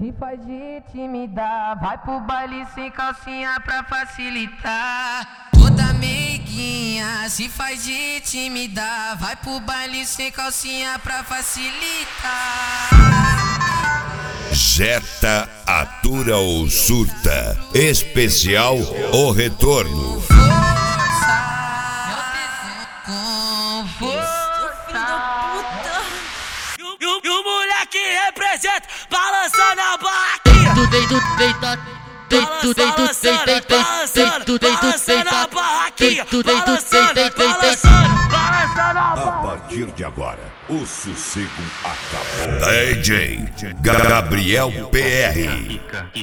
Se faz de intimidar, vai pro baile sem calcinha pra facilitar. Toda meiguinha, se faz de intimidar, vai pro baile sem calcinha pra facilitar. Jetta atura ou surta, especial O Retorno. E o moleque representa, balançando a barraquinha. Balançando a barraquinha. A partir de agora, o sossego acabou. DJ Gabriel PR.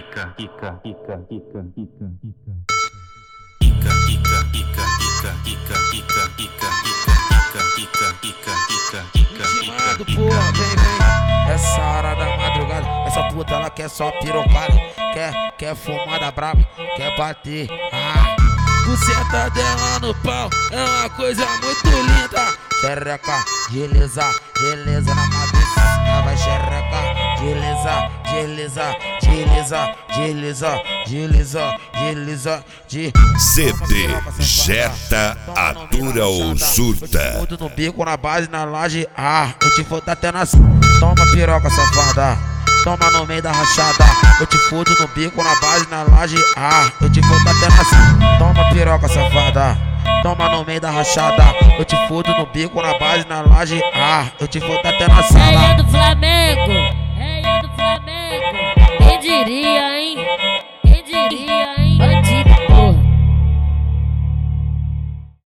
Intimado, porra, vem. Essa hora da madrugada, essa puta ela quer só pirocada. Quer fumada brava, quer bater. Buceta dela no pau é uma coisa muito linda. Xereca, beleza na cabeça. Vai xereca, beleza. CD Jetta atura ou surta. Fudo no bico, na base, na laje. Eu te fodo até na... Toma piroca, safada. Toma no meio da rachada. Eu te fudo no bico, na base, na laje. Eu te fodo até na... Toma piroca, safada. Toma no meio da rachada. Eu te fudo no bico, na base, na laje. Eu te fodo até na sala. É do Flamengo.